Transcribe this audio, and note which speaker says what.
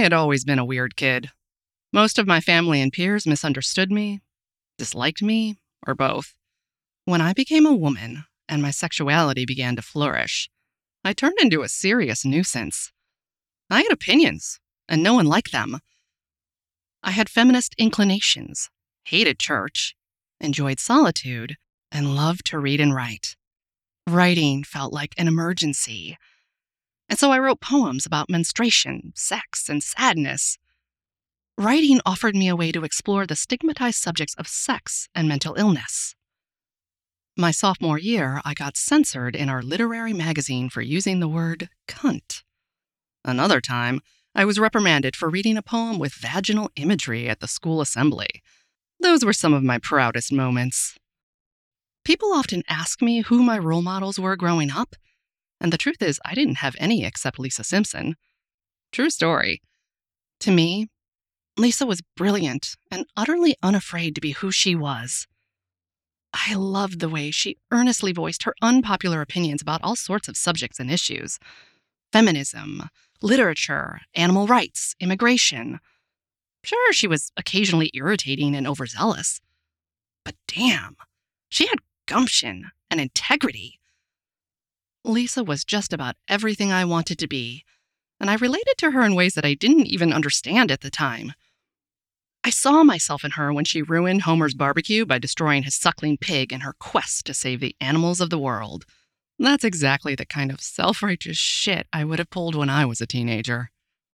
Speaker 1: had always been a weird kid. Most of my family and peers misunderstood me, disliked me, or both. When I became a woman and my sexuality began to flourish, I turned into a serious nuisance. I had opinions, and no one liked them. I had feminist inclinations, hated church, enjoyed solitude, and loved to read and write. Writing felt like an emergency. And so I wrote poems about menstruation, sex, and sadness. Writing offered me a way to explore the stigmatized subjects of sex and mental illness. My sophomore year, I got censored in our literary magazine for using the word cunt. Another time, I was reprimanded for reading a poem with vaginal imagery at the school assembly. Those were some of my proudest moments. People often ask me who my role models were growing up, and the truth is I didn't have any except Lisa Simpson. True story. To me, Lisa was brilliant and utterly unafraid to be who she was. I loved the way she earnestly voiced her unpopular opinions about all sorts of subjects and issues. Feminism, literature, animal rights, immigration. Sure, she was occasionally irritating and overzealous. But damn, she had gumption and integrity. Lisa was just about everything I wanted to be, and I related to her in ways that I didn't even understand at the time. I saw myself in her when she ruined Homer's barbecue by destroying his suckling pig in her quest to save the animals of the world. That's exactly the kind of self-righteous shit I would have pulled when I was a teenager.